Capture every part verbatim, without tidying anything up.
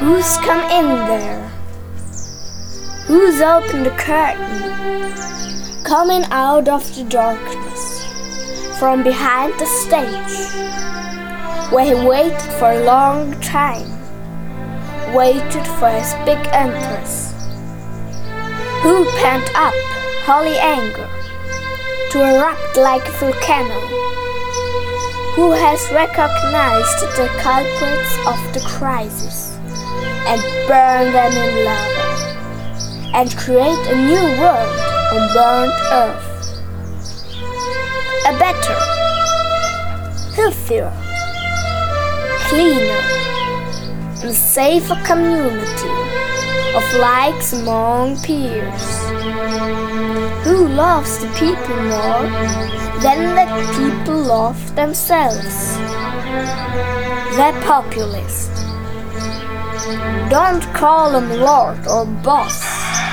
Who's come in there? Who's opened the curtain? Coming out of the darkness, from behind the stage, where he waited for a long time, waited for his big entrance. Who pent up holy anger to erupt like a volcano? Who has recognized the culprits of the crisis and burned them in lava, and create a new world on burnt earth? A better, healthier, cleaner, and safer community of likes among peers. Who loves the people more than the people love themselves? The populist. Don't call him lord or boss.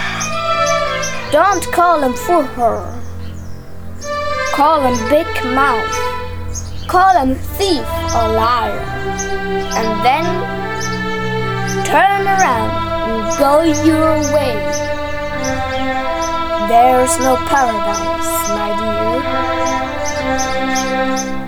Don't call him Führer. Call him big mouth. Call him thief or liar. And then turn around and go your way. There's no paradise, my dear.